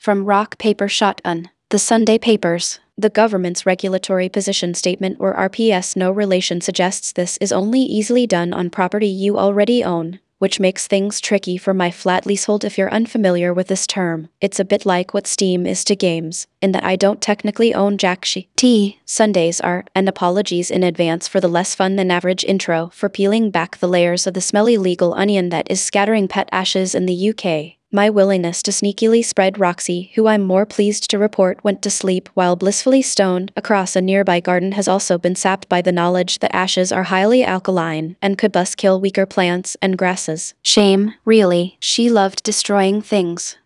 From Rock Paper Shotgun. The Sunday Papers. The government's Regulatory Position Statement or RPS no relation suggests this is only easily done on property you already own, which makes things tricky for my flat leasehold if you're unfamiliar with this term. It's a bit like what Steam is to games, in that I don't technically own jack shit. Sundays are, and apologies in advance for the less fun than average intro for peeling back the layers of the smelly legal onion that is scattering pet ashes in the UK. My willingness to sneakily spread Roxy, who I'm more pleased to report went to sleep while blissfully stoned across a nearby garden, has also been sapped by the knowledge that ashes are highly alkaline and could thus kill weaker plants and grasses. Shame, really. She loved destroying things.